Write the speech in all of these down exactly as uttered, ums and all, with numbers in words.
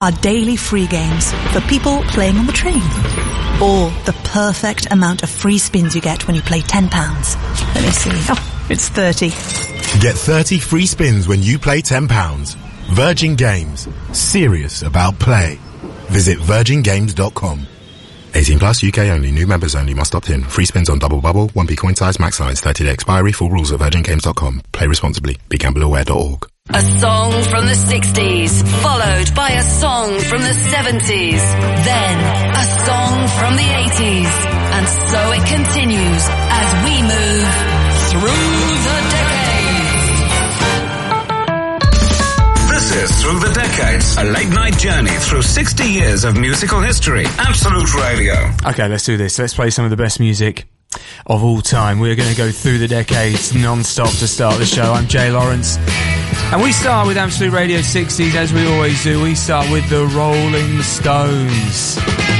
Our daily free games for people playing on the train. Or the perfect amount of free spins you get when you play ten pounds. Let me see. Oh, it's thirty. Get thirty free spins when you play ten pounds. Virgin Games. Serious about play. Visit virgin games dot com. eighteen plus, U K only. New members only. Must opt in. Free spins on Double Bubble. one p coin size, max size. thirty day expiry. Full rules at virgin games dot com. Play responsibly. be gamble aware dot org. A song from the sixties, followed by a song from the seventies, then a song from the eighties, and so it continues as we move through the decades. This is Through the Decades, a late-night journey through sixty years of musical history. Absolute Radio. Okay, let's do this. Let's play some of the best music of all time. We're going to go through the decades non-stop to start the show. I'm Jay Lawrence. And we start with Absolute Radio sixties, as we always do. We start with the Rolling Stones.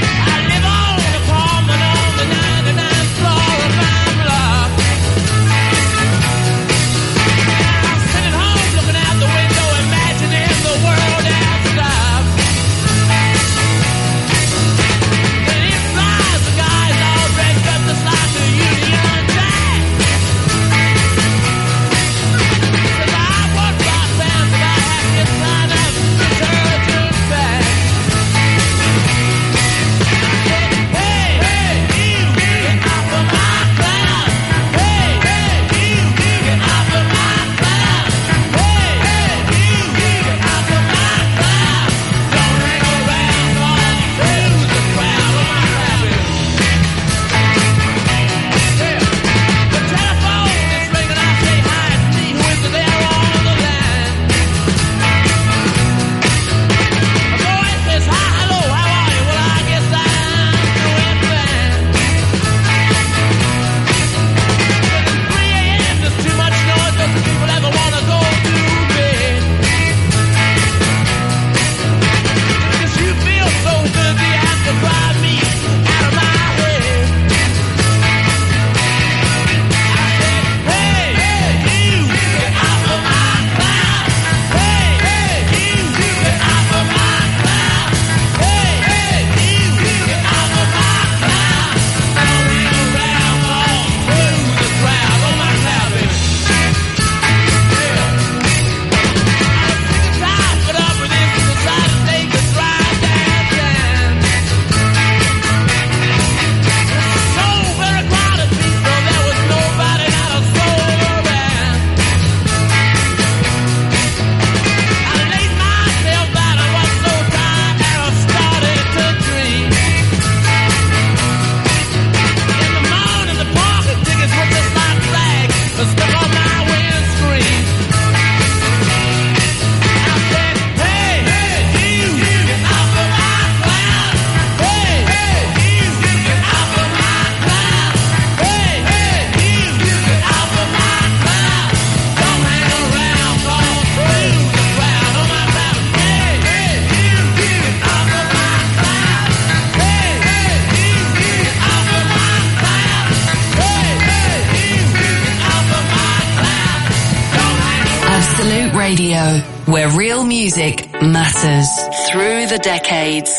Radio, where real music matters. Through the decades.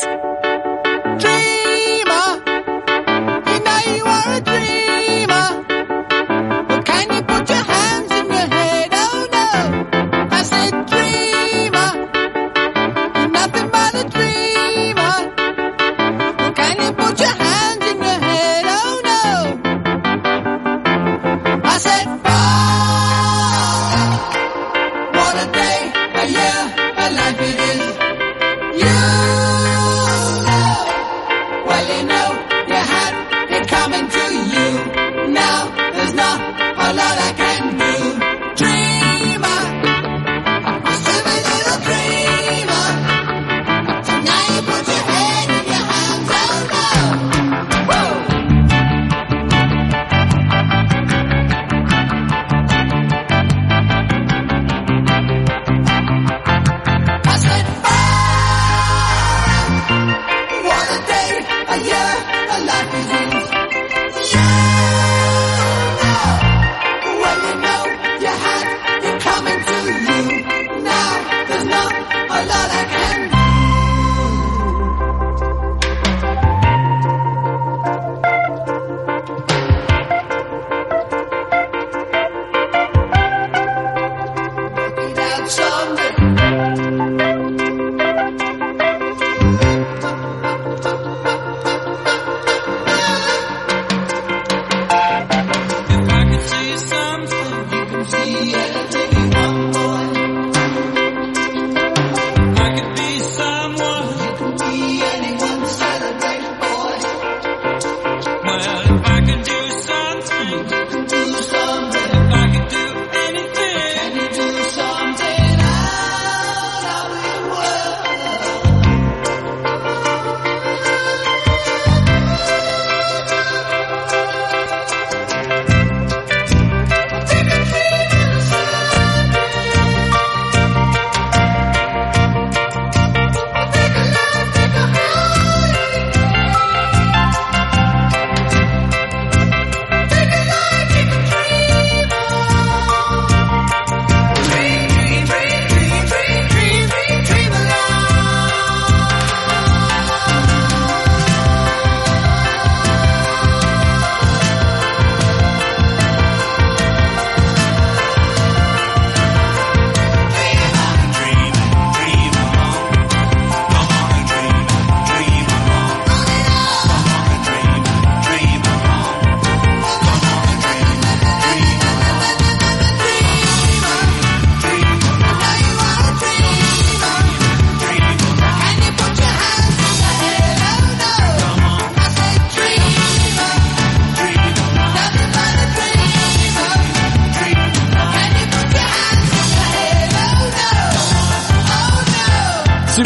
Well, you know, you had it coming to you.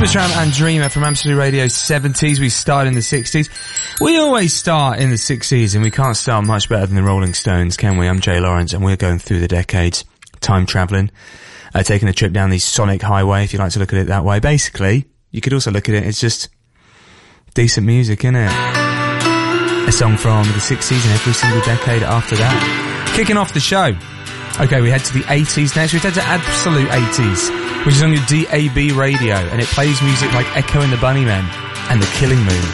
Supertramp and Dreamer from Absolute Radio seventies. We started in the sixties. We always start in the sixties, and we can't start much better than the Rolling Stones, can we? I'm Jay Lawrence, and we're going through the decades, time travelling, uh, taking a trip down the sonic highway, if you like to look at it that way. Basically, you could also look at it, it's just decent music, innit? A song from the sixties and every single decade after that. Kicking off the show. Okay, we head to the eighties next. We head to Absolute eighties, which is on your D A B radio, and it plays music like Echo and the Bunnymen and The Killing Moon.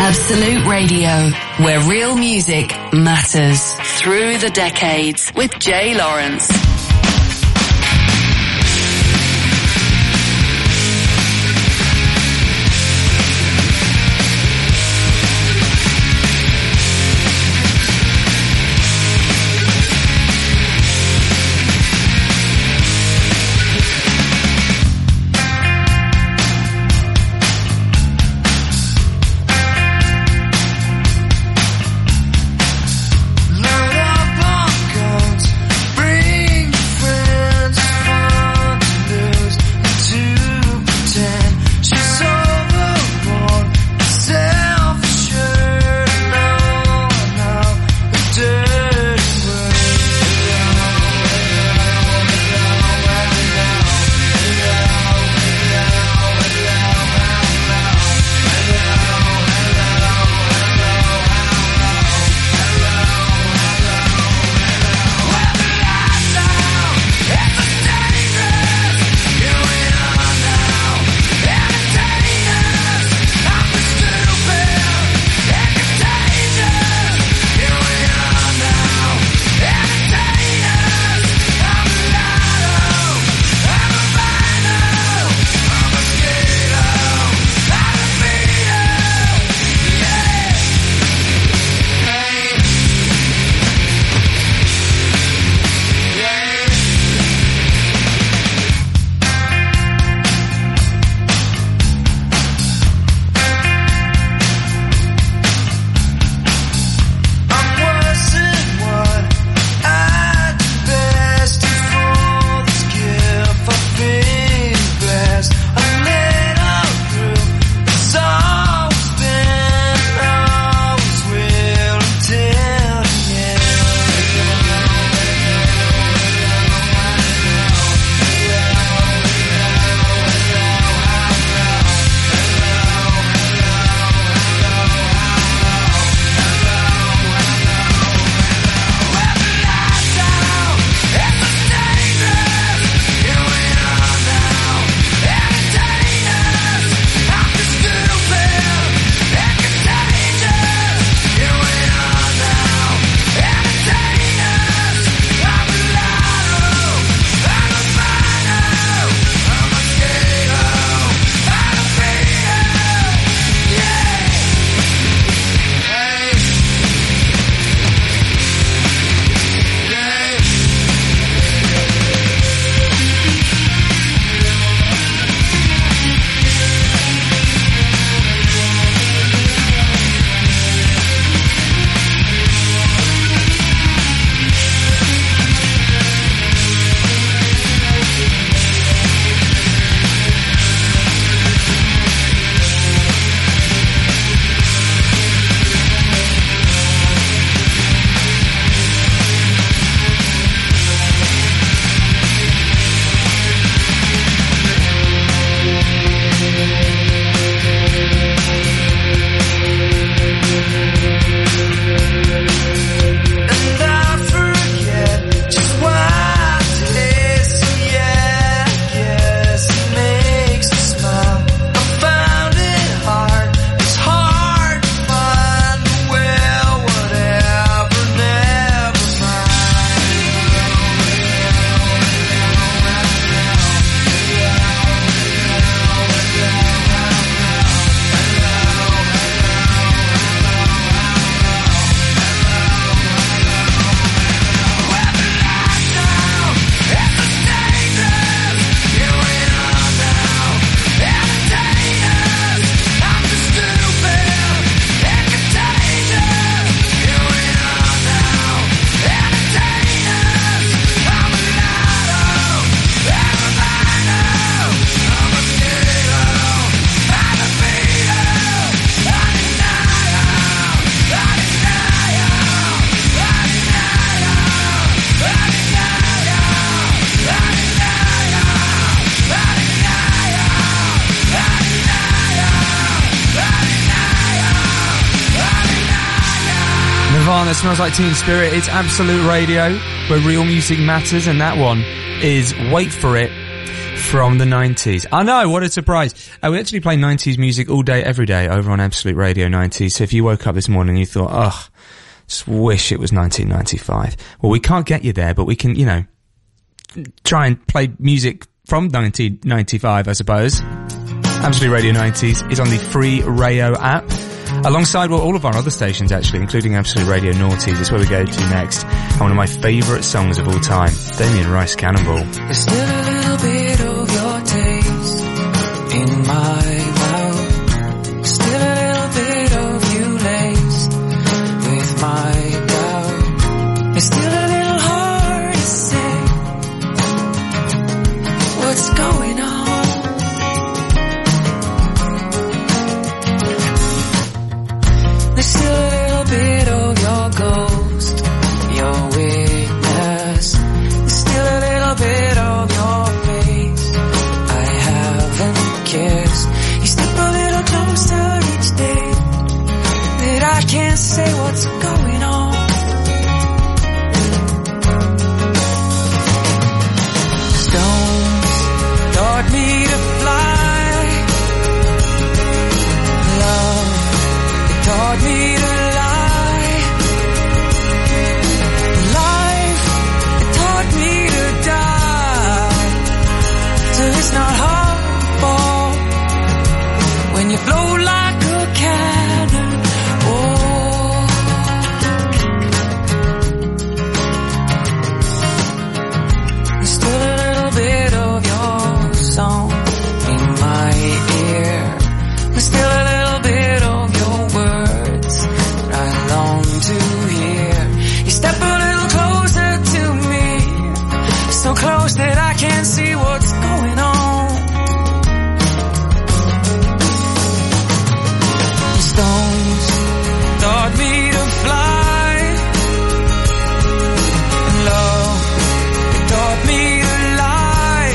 Absolute Radio, where real music matters. Through the decades with Jay Lawrence. Nirvana, Smells Like Teen Spirit. It's Absolute Radio, where real music matters, and that one is Wait For It from the nineties. I know, what a surprise. Uh, we actually play nineties music all day, every day over on Absolute Radio nineties. So if you woke up this morning and you thought, oh, just wish it was nineteen ninety-five. Well, we can't get you there, but we can, you know, try and play music from nineteen ninety-five, I suppose. Absolute Radio nineties is on the free Rayo app, alongside well, all of our other stations, actually, including Absolute Radio Noughties. It's where we go to next. And one of my favourite songs of all time, Damien Rice, Cannonball. There's still a little bit of your taste in my mouth. Still a little bit of you laced with my doubt. It's still a little hard to say what's going on. There's still a little bit of your ghost, your weakness. There's still a little bit of your face I haven't kissed. You step a little closer each day, that I can't say what's going on. Stones taught me to fly. Love, it taught me to lie. Life, it taught me to die. So it's not hard to fall when you blow like a cannon. Oh, there's still a little bit of your song in my ear. There's still a little bit of your words that I long to hear. You step a little closer to me, so close that I can't see what's going on. The stones taught me to fly, and love, it taught me to lie.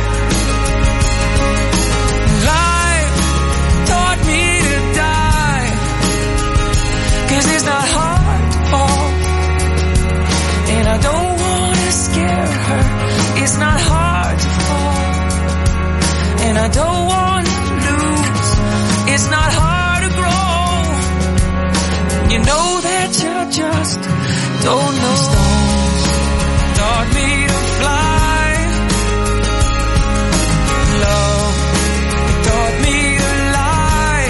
Life taught me to die, 'cause it's not hard to fall, and I don't wanna scare her. It's not hard to fall, and I don't wanna lose. It's not hard to grow. You know that you just don't know. Stones taught me to fly. Love, it taught me to lie.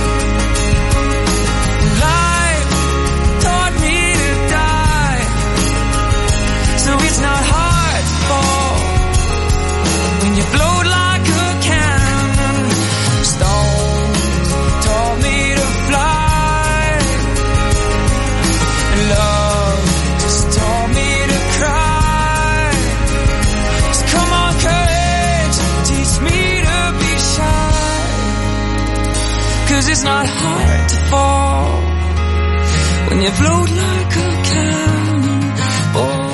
Life taught me to die. So it's not hard to fall when you float like a cannon. Stones taught me to fly. And love just taught me to cry. So come on, courage, teach me to be shy. 'Cause it's not hard to fall when you float like a cannonball.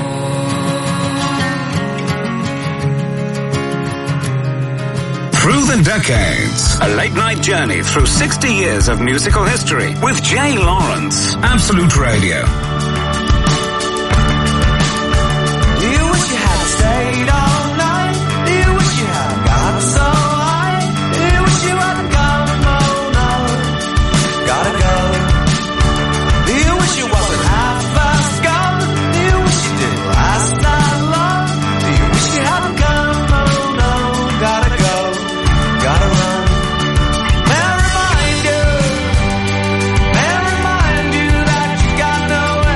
Through the decades, a late-night journey through sixty years of musical history with Jay Lawrence. Absolute Radio. Do you wish you had stayed all night? Do you wish you had got so high? Do you wish you hadn't gone? No, no, gotta go. Do you wish you wasn't half as gone? Do you wish you didn't last that long? Do you wish you hadn't gone? No, no, gotta go, gotta run. May I remind you, may I remind you that you got nowhere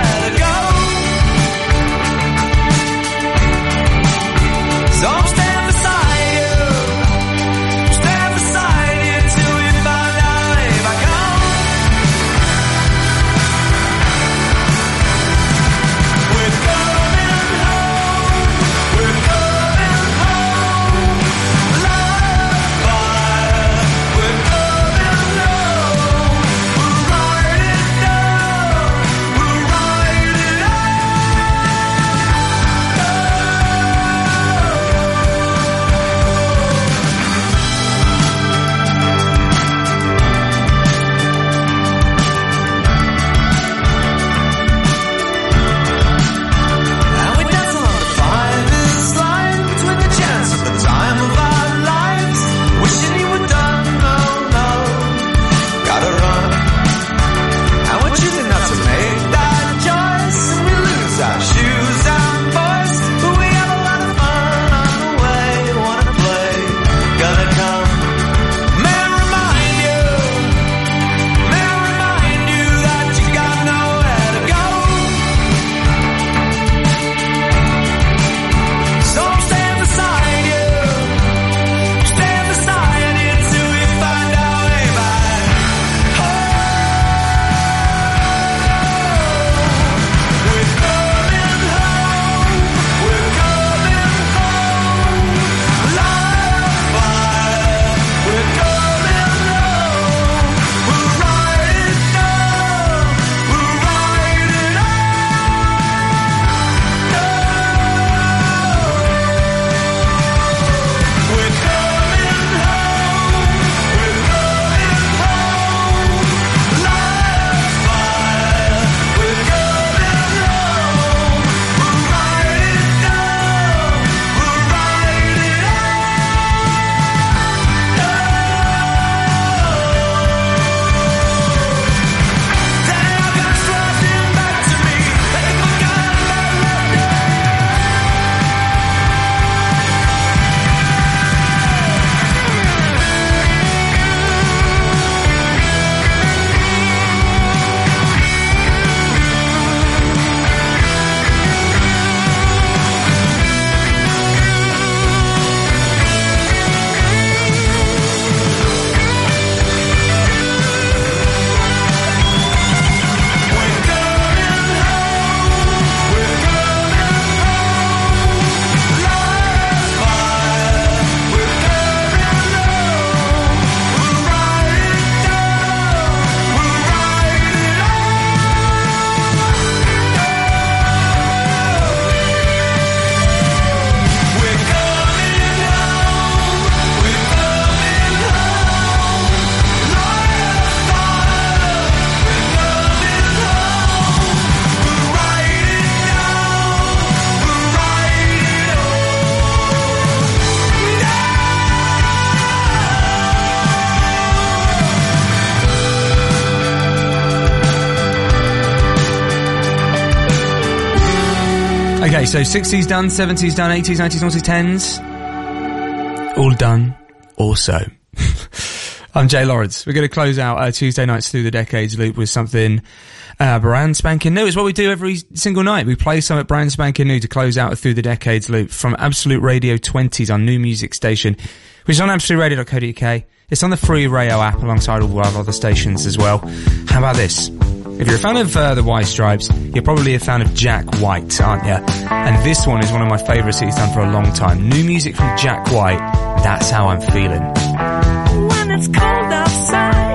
Okay, so sixties done, seventies done, eighties, nineties, noughties, tens. All done. Also. I'm Jay Lawrence. We're going to close out uh, Tuesday nights through the decades loop with something uh, brand spanking new. It's what we do every single night. We play something brand spanking new to close out through the decades loop from Absolute Radio twenties, our new music station, which is on absolute radio dot co dot uk. It's on the free Rayo app alongside all our other stations as well. How about this? If you're a fan of uh, the White Stripes, you're probably a fan of Jack White, aren't you? And this one is one of my favourites that he's done for a long time. New music from Jack White. That's How I'm Feeling. When it's cold outside,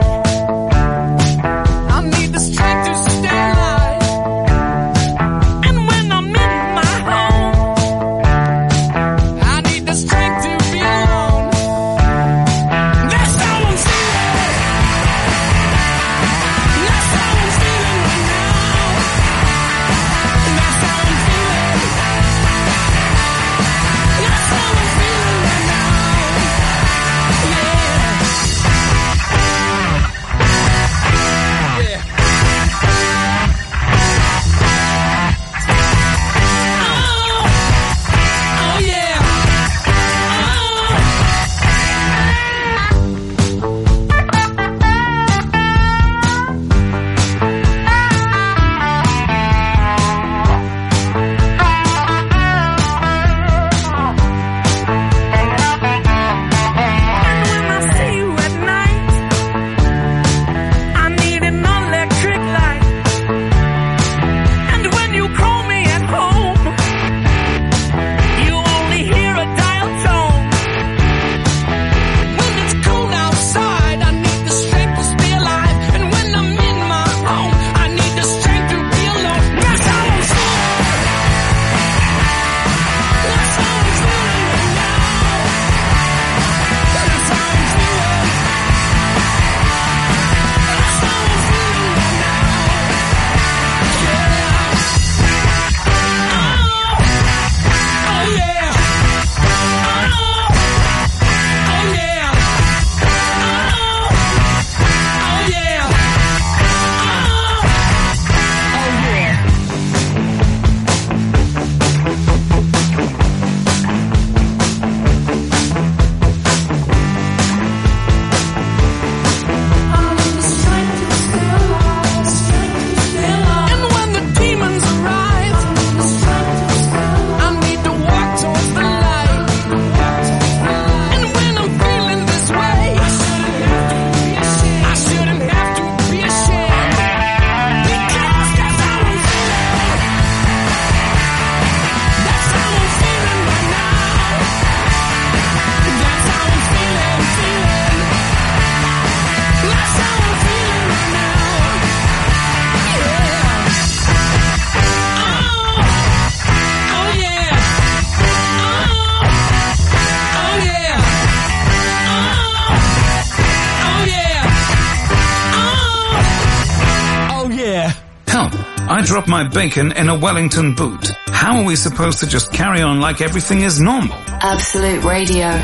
I need the strength to stay alive. And when I'm in my home, I need the strength to be alone. That's how I'm feeling. That's how I'm feeling right now. That's how I'm feeling. That's how I'm feeling right now. I drop my bacon in a Wellington boot. How are we supposed to just carry on like everything is normal? Absolute Radio.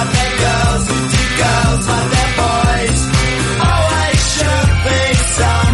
Some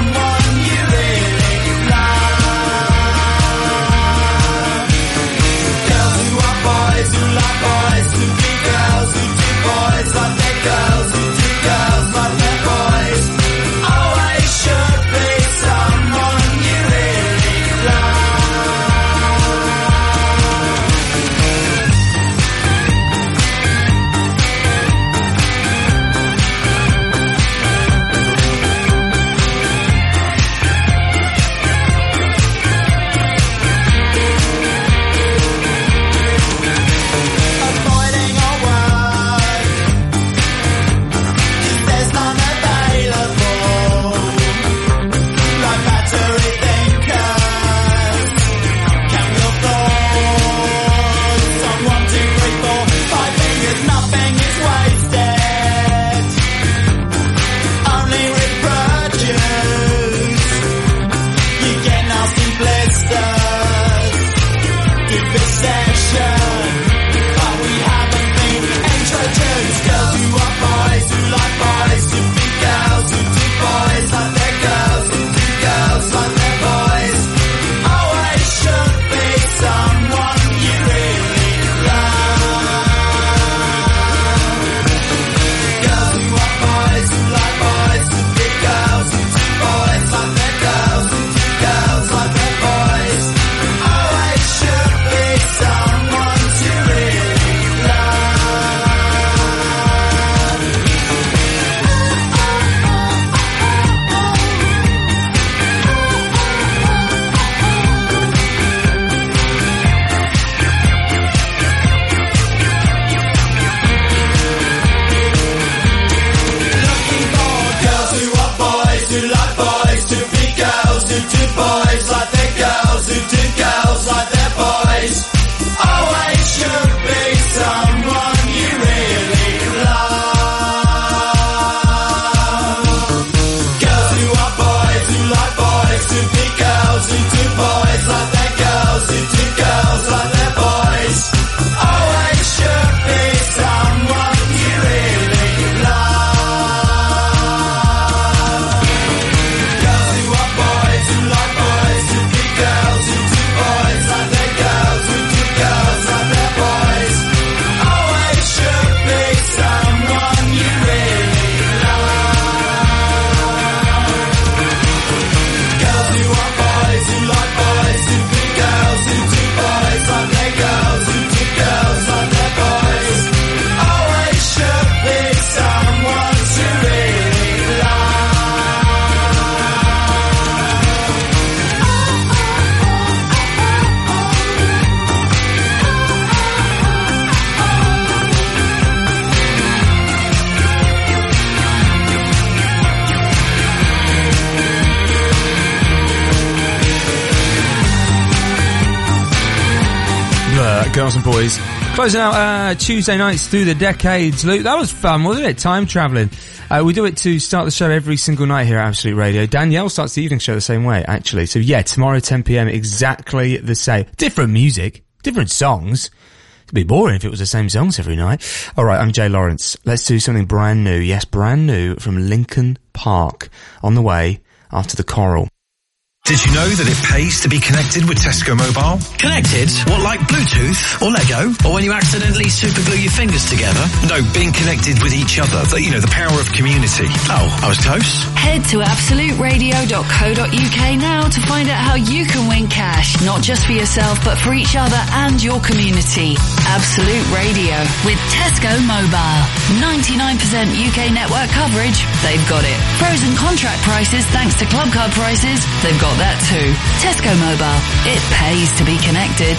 Girls and boys. Closing out uh, Tuesday nights through the decades. Luke, that was fun, wasn't it? Time travelling. Uh, we do it to start the show every single night here at Absolute Radio. Danielle starts the evening show the same way, actually. So yeah, tomorrow ten p.m, exactly the same. Different music, different songs. It'd be boring if it was the same songs every night. Alright, I'm Jay Lawrence. Let's do something brand new. Yes, brand new from Lincoln Park. On the way after the Coral. Did you know that it pays to be connected with Tesco Mobile? Connected? What, like Bluetooth? Or Lego? Or when you accidentally superglue your fingers together? No, being connected with each other. The, you know, the power of community. Oh, I was close. Head to absolute radio dot co dot uk now to find out how you can win cash, not just for yourself, but for each other and your community. Absolute Radio with Tesco Mobile. ninety-nine percent U K network coverage. They've got it. Frozen contract prices thanks to Club Card prices. They've got that too. Tesco Mobile. It pays to be connected.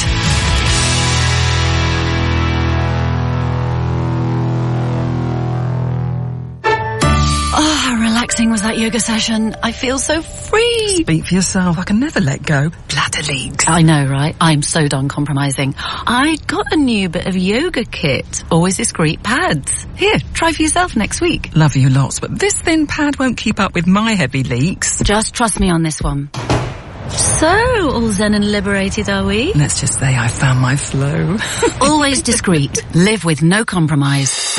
Oh, how relaxing was that yoga session. I feel so free. Speak for yourself. I can never let go. Bladder leaks. I know, right? I'm so done compromising. I got a new bit of yoga kit. Always discreet pads. Here, try for yourself next week. Love you lots, but this thin pad won't keep up with my heavy leaks. Just trust me on this one. So, all zen and liberated are we? Let's just say I found my flow. Always discreet. Live with no compromise.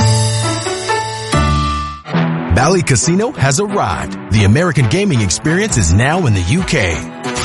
Bally Casino has arrived. The American gaming experience is now in the U K.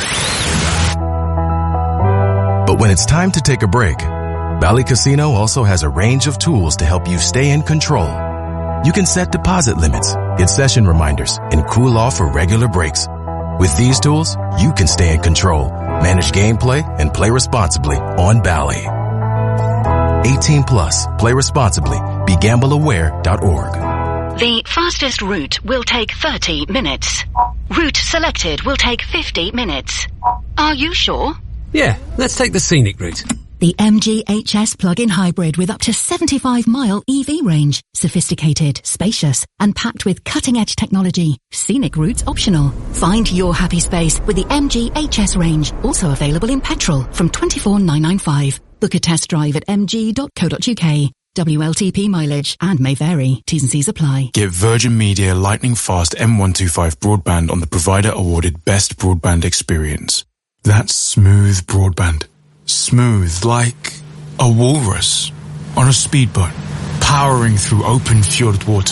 But when it's time to take a break, Bally Casino also has a range of tools to help you stay in control. You can set deposit limits, get session reminders, and cool off for regular breaks. With these tools, you can stay in control, manage gameplay, and play responsibly on Bally. eighteen plus. Play responsibly. Be gamble aware dot org. The fastest route will take thirty minutes. Route selected will take fifty minutes. Are you sure? Yeah, let's take the scenic route. The M G H S plug-in hybrid with up to seventy-five mile E V range. Sophisticated, spacious, and packed with cutting-edge technology. Scenic routes optional. Find your happy space with the M G H S range. Also available in petrol from twenty-four thousand nine hundred ninety-five. Book a test drive at m g dot co dot u k. W L T P mileage and may vary. T's and C's apply. Get Virgin Media lightning fast M one twenty-five broadband on the provider awarded best broadband experience. That's smooth broadband. Smooth, like a walrus on a speedboat, powering through open fjord waters.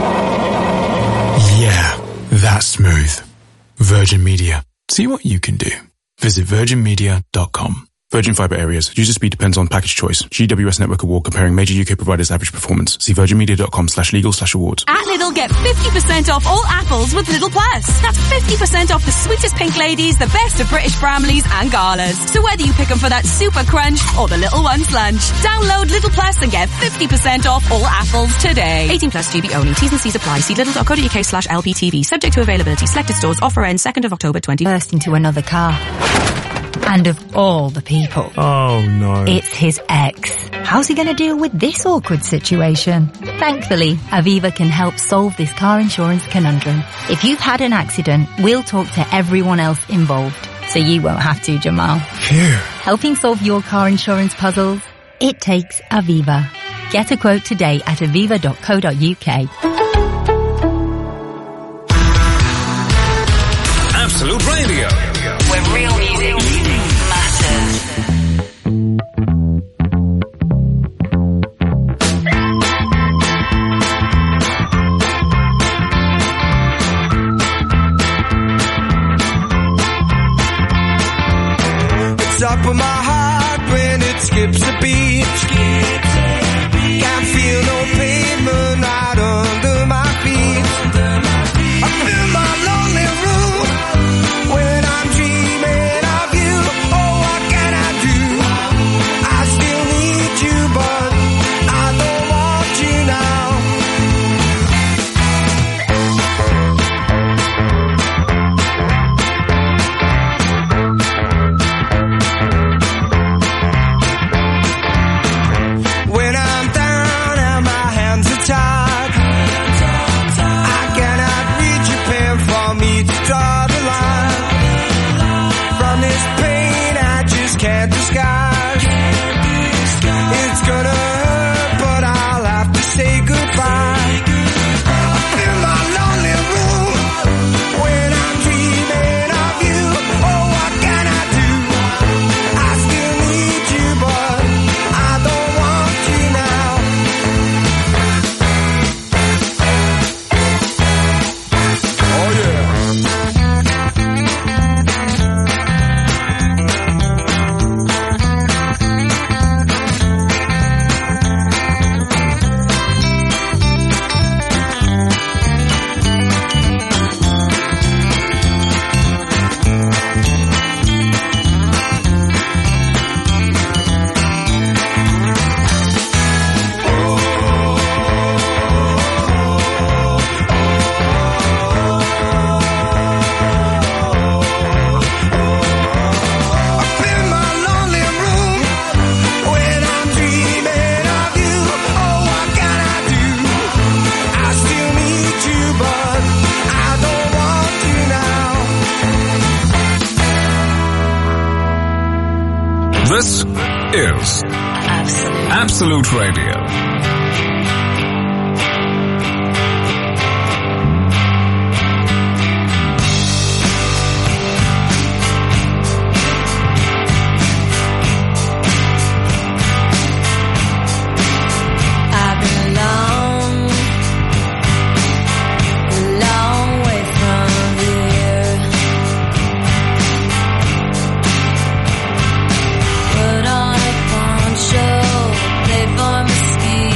Yeah, that's smooth. Virgin Media. See what you can do. Visit virgin media dot com. Virgin Fibre Areas. User speed depends on package choice. G W S Network Award comparing major U K providers' average performance. See virgin media dot com slash legal slash awards. At Lidl, get fifty percent off all apples with Lidl Plus. That's fifty percent off the sweetest pink ladies, the best of British Bramleys and Galas. So whether you pick them for that super crunch or the little one's lunch, download Lidl Plus and get fifty percent off all apples today. eighteen plus G B only. T's and C's apply. See lidl dot co dot uk slash L P T V. Subject to availability. Selected stores. Offer ends second of October twenty. Burst into another car. And of all the people. Oh, no. It's his ex. How's he going to deal with this awkward situation? Thankfully, Aviva can help solve this car insurance conundrum. If you've had an accident, we'll talk to everyone else involved. So you won't have to, Jamal. Phew. Helping solve your car insurance puzzles? It takes Aviva. Get a quote today at aviva dot co dot uk. Absolute Radio. Where real music matters. It's up in my heart when it skips a beat. Can't feel no pavement right under my feet. I feel my lonely room when I'm dreaming of you. Oh, what can I do? I still need you, but I don't want you now. When I'm down and my hands are tied, I cannot reach your pen for me to draw the line. From this pain I just can't disguise. It's gonna hurt, but I'll have to say goodbye. I feel my lonely room when I'm dreaming of you. Oh, what can I do? I still need you, but I don't want you now. Oh yeah. Up in my lonely room when I'm dreaming of you. Oh, what can I do? I still need you, but I don't want you now. This is Absolute. Absolute Radio. I belong a long way from here. Put on a poncho, play for Mesquite.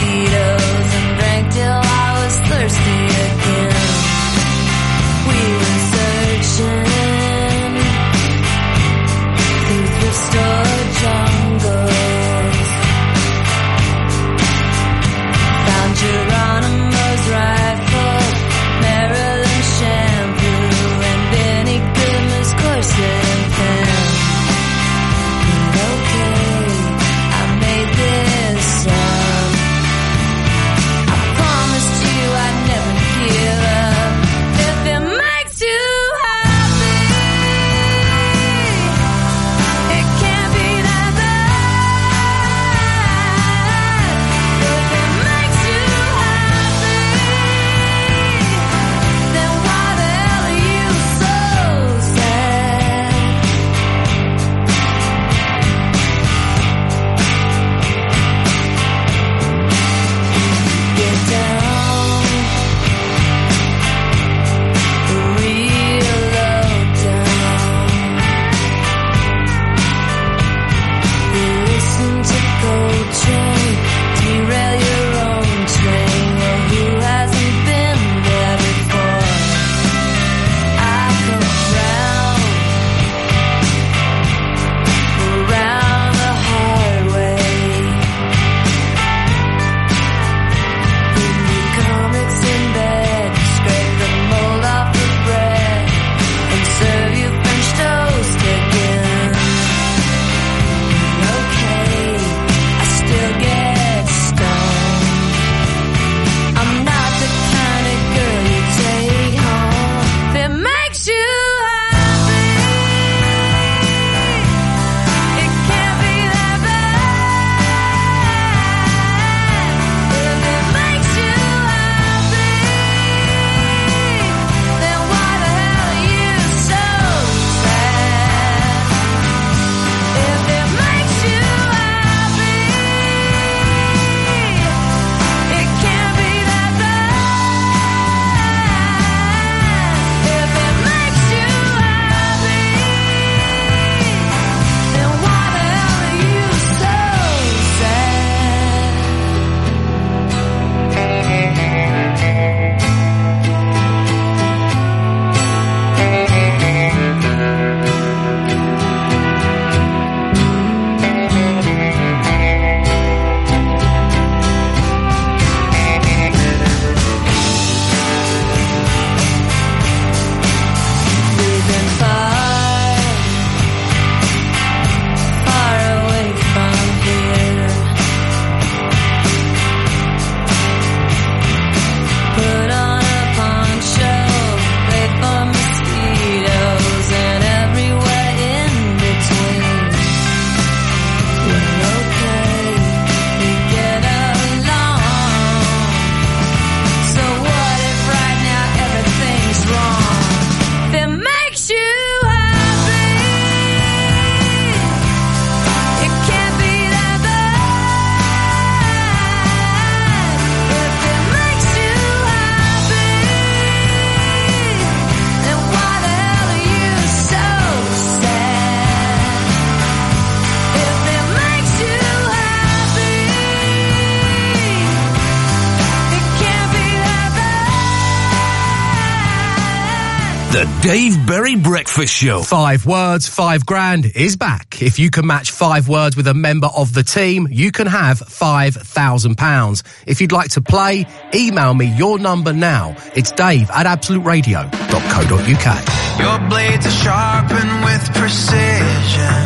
The Dave Berry Breakfast Show. Five words, five grand is back. If you can match five words with a member of the team, you can have five thousand pounds. If you'd like to play, email me your number now. It's dave at absolute radio dot co dot uk. Your blades are sharpened with precision,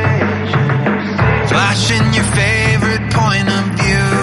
flashing your favorite point of view.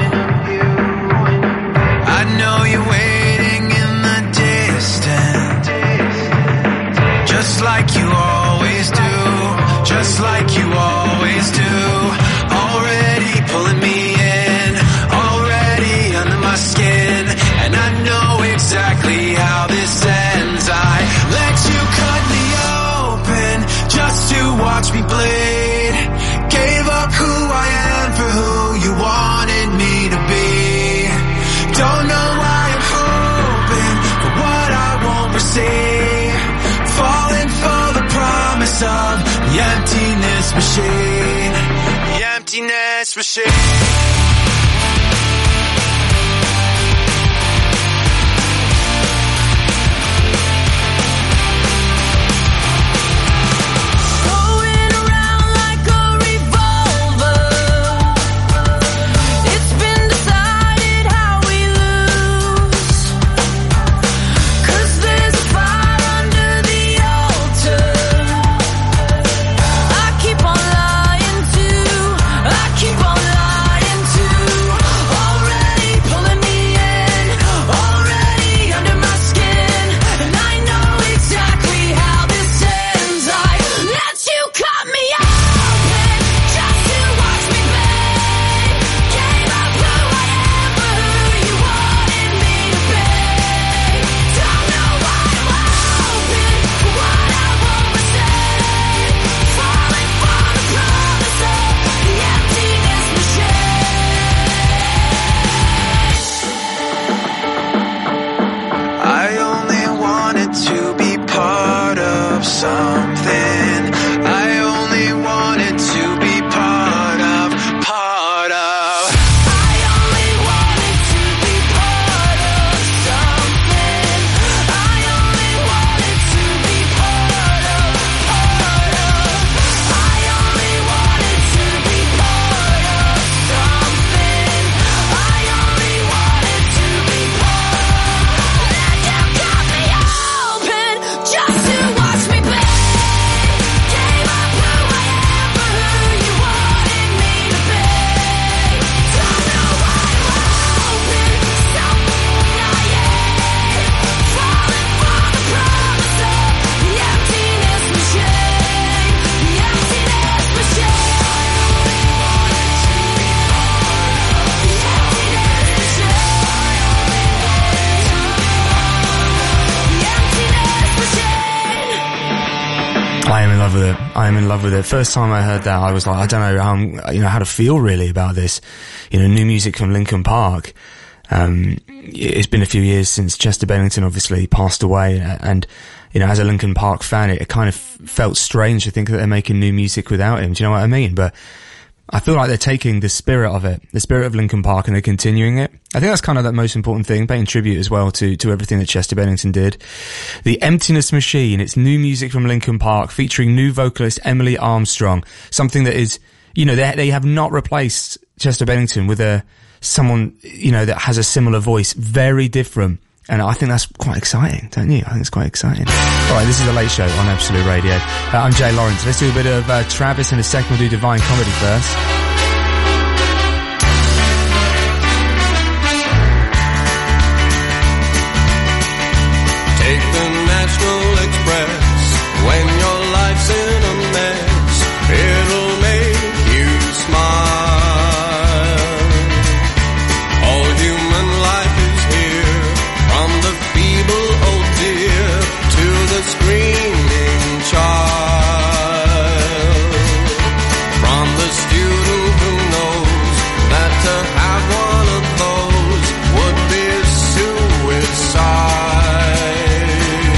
I know you're waiting in the distance, just like you always do, just like you always do. Already pulling me in, already under my skin, and I know exactly how this ends. I let you cut me open just to watch me bleed. Gave up who I am for who you wanted me to be. Don't know why I'm hoping for what I won't receive. Falling for the promise of the emptiness machine. The emptiness machine. I am in love with it. First time I heard that, I was like, I don't know, um, you know, how to feel really about this. You know, new music from Linkin Park. Um, it's been a few years since Chester Bennington obviously passed away, and, you know, as a Linkin Park fan, it, it kind of felt strange to think that they're making new music without him. Do you know what I mean? But I feel like they're taking the spirit of it, the spirit of Linkin Park, and they're continuing it. I think that's kind of the most important thing, paying tribute as well to, to everything that Chester Bennington did. The Emptiness Machine, it's new music from Linkin Park, featuring new vocalist Emily Armstrong. Something that is, you know, they, they have not replaced Chester Bennington with a, someone, you know, that has a similar voice, very different. And I think that's quite exciting, don't you? I think it's quite exciting. Alright, this is The Late Show on Absolute Radio. Uh, I'm Jay Lawrence. Let's do a bit of uh, Travis in a second. We'll do Divine Comedy first. Take the National Express. When your life's in a mess, it'll make you smile. All human life is here, from the feeble old deer to the screaming child. From the student who knows that to have one of those would be suicide.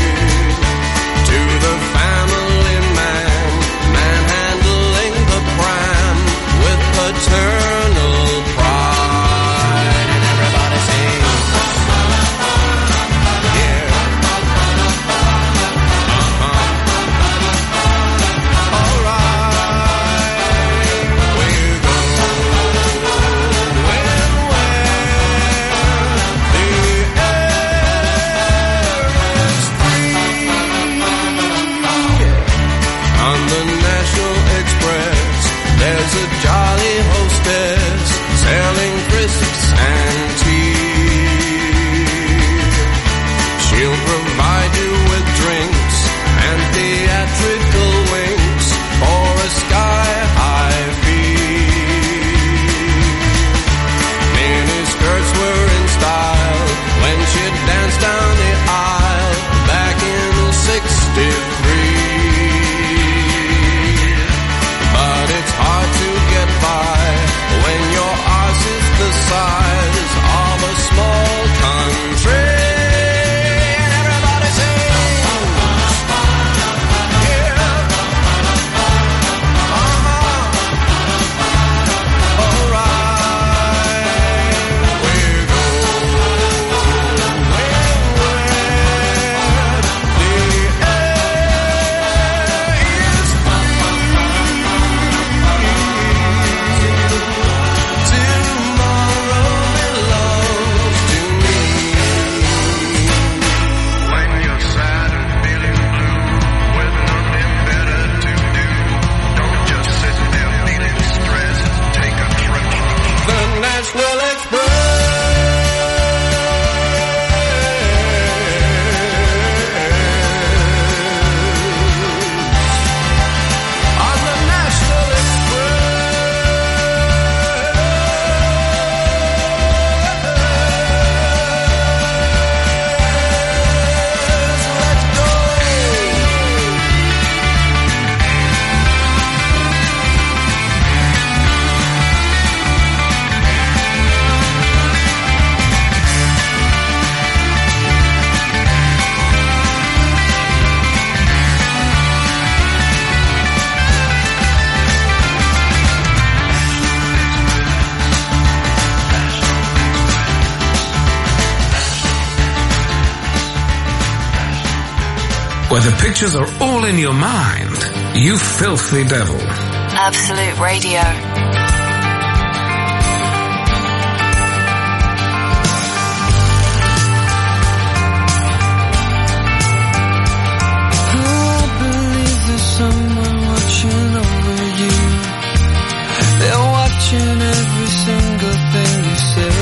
where the pictures are all in your mind. You filthy devil. Absolute Radio. Someone watching over you. They're watching every single thing you say.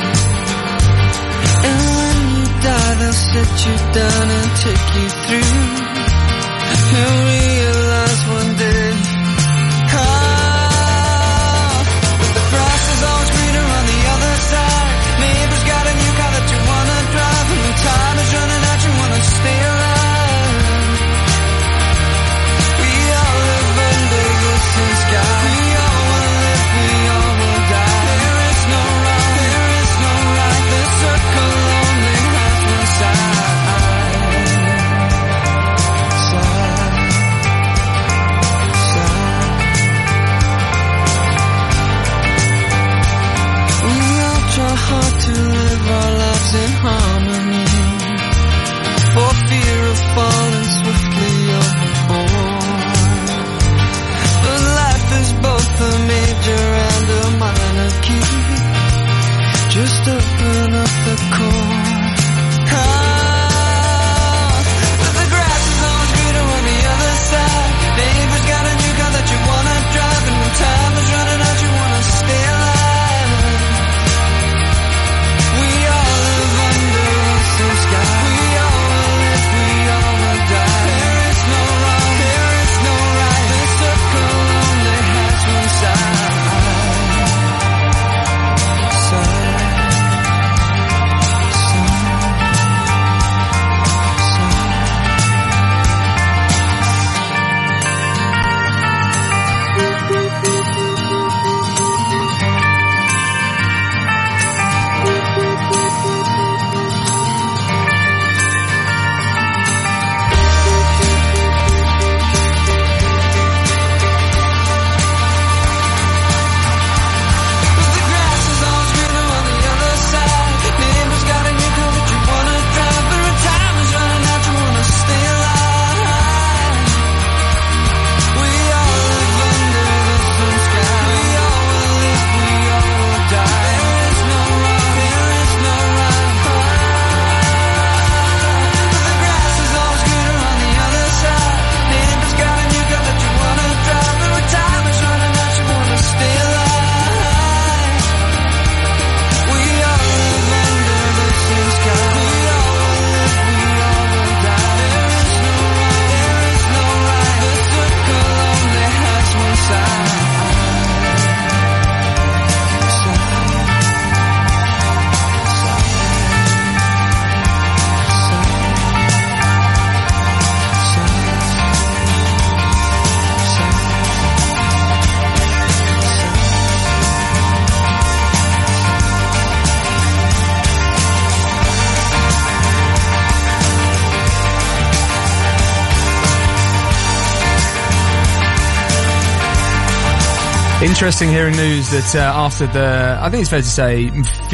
And when you die, they'll sit you down and take you through. You'll realize one day, ah, that the grass is always greener on the other side. Neighbor's got a new car that you wanna drive, and when time is running out, you wanna stay alive. Sky. We all will live, we all will die. There is no wrong, there is no right. The circle only has one side. Side. Side. We all try hard to live our lives in harmony, for fear of falling swiftly overboard. There's both a major and a minor key. Just open up the chord. Ah, but the grass is always greener on the other side. Neighbor's got a new car that you wanna drive, and when time is running out, you wanna stay alive. We all live under the same sky. We all will live, we all will die. There is no wrong, there is no right. The circle only has one side. Side. Interesting hearing news that uh, after the, I think it's fair to say,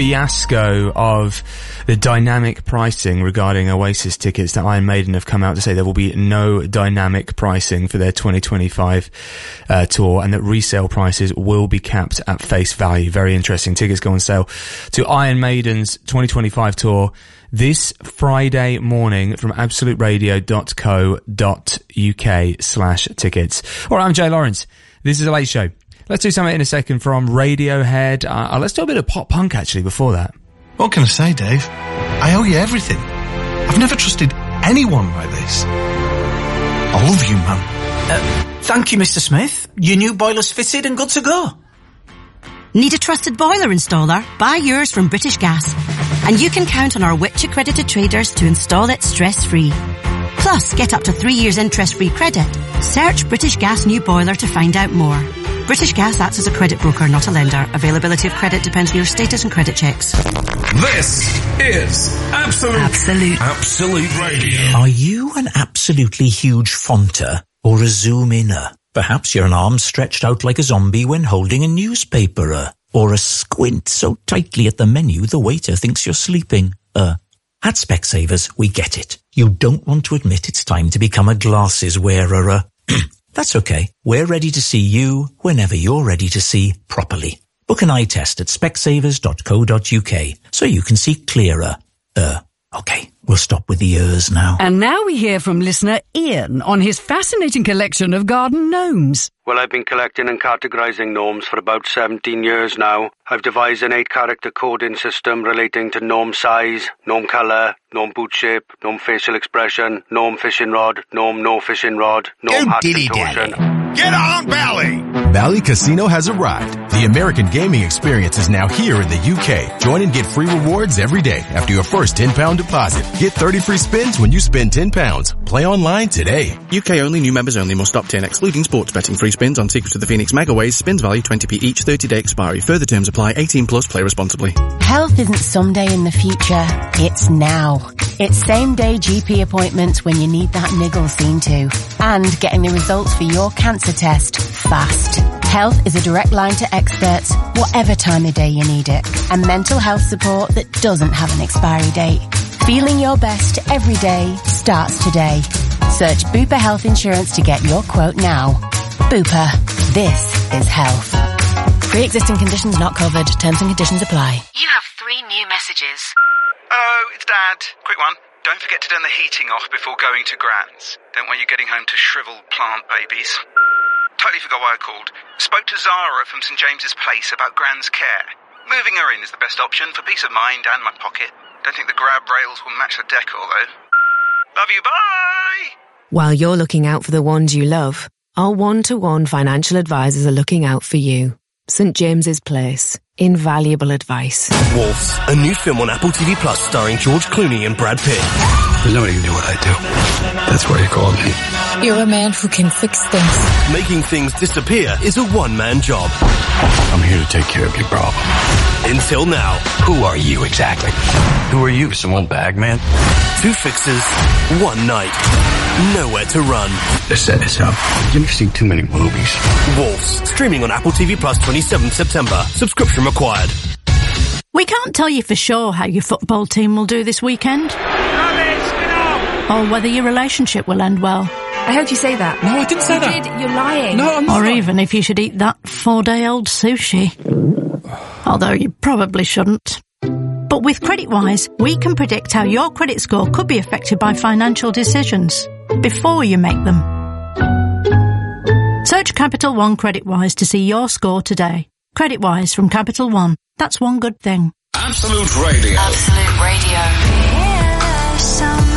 fiasco of the dynamic pricing regarding Oasis tickets, that Iron Maiden have come out to say there will be no dynamic pricing for their twenty twenty-five uh, tour, and that resale prices will be capped at face value. Very interesting. Tickets go on sale to Iron Maiden's twenty twenty-five tour this Friday morning from absolute radio dot co dot uk slash tickets. Alright, I'm Jay Lawrence. This is a Late Show. Let's do something in a second from Radiohead. Uh, let's do a bit of pop punk actually before that. What can I say, Dave? I owe you everything. I've never trusted anyone like this. All of you, man. Uh, thank you, Mister Smith. Your new boiler's fitted and good to go. Need a trusted boiler installer? Buy yours from British Gas. And you can count on our Which accredited traders to install it stress-free. Plus, get up to three years interest-free credit. Search British Gas new boiler to find out more. British Gas acts as a credit broker, not a lender. Availability of credit depends on your status and credit checks. This is Absolute. Absolute. Absolute Radio. Are you an absolutely huge fonter or a zoom-inner? Perhaps you're an arm stretched out like a zombie when holding a newspaper, uh, or a squint so tightly at the menu the waiter thinks you're sleeping. Uh, at Specsavers, we get it. You don't want to admit it's time to become a glasses wearer. That's okay. We're ready to see you whenever you're ready to see properly. Book an eye test at specsavers dot co dot uk so you can see clearer. Uh, okay, we'll stop with the ers now. And now we hear from listener Ian on his fascinating collection of garden gnomes. Well, I've been collecting and categorising gnomes for about seventeen years now. I've devised an eight-character coding system relating to gnome size, gnome colour, gnome boot shape, gnome facial expression, gnome fishing rod, gnome no fishing rod, gnome hat contortion. Get on, Bally! Bally Casino has arrived. The American gaming experience is now here in the U K. Join and get free rewards every day after your first ten pound deposit. Get thirty free spins when you spend ten pounds. Play online today. U K only, new members only, must opt in, excluding sports betting. Free spins on Secrets of the Phoenix Megaways, spins value twenty p each, thirty day expiry. Further terms apply, eighteen plus, play responsibly. Health isn't someday in the future, it's now. It's same day G P appointments when you need that niggle seen to. And getting the results for your cancer test fast. Health is a direct line to experts, whatever time of day you need it. And mental health support that doesn't have an expiry date. Feeling your best every day starts today. Search Bupa Health Insurance to get your quote now. Bupa. This is health. Pre-existing conditions not covered. Terms and conditions apply. You have three new messages. Oh, it's Dad. Quick one. Don't forget to turn the heating off before going to Gran's. Don't want you getting home to shriveled plant babies. Totally forgot why I called. Spoke to Zara from St James's Place about Gran's care. Moving her in is the best option for peace of mind and my pocket. Don't think the grab rails will match the decor, though. Love you, bye! While you're looking out for the ones you love, our one-to-one financial advisors are looking out for you. St James's Place. Invaluable advice. Wolves, a new film on Apple T V Plus starring George Clooney and Brad Pitt. There's nobody can do what I do. That's why you called me. You're a man who can fix things. Making things disappear is a one-man job. I'm here to take care of your problem. Until now. Who are you exactly? Who are you, some old bag man? Two fixes, one night. Nowhere to run. Let's set this up. You've seen too many movies. Wolves, streaming on Apple T V Plus twenty-seventh September. Subscription required. We can't tell you for sure how your football team will do this weekend. Or whether your relationship will end well. I heard you say that. No, I didn't say you that. Did. You're lying. No, I'm Or not. even if you should eat that four-day-old sushi. Although you probably shouldn't. But with CreditWise, we can predict how your credit score could be affected by financial decisions before you make them. Search Capital One CreditWise to see your score today. CreditWise from Capital One. That's one good thing. Absolute Radio. Absolute Radio. Yeah, some